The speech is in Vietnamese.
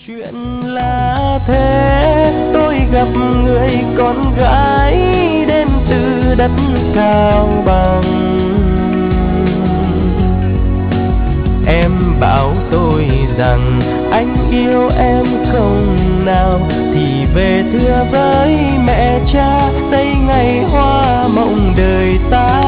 Chuyện là thế, tôi gặp người con gái đến từ đất Cao Bằng. Em bảo tôi rằng anh yêu em không nào, thì về thưa với mẹ cha đây ngày hoa mộng đời ta.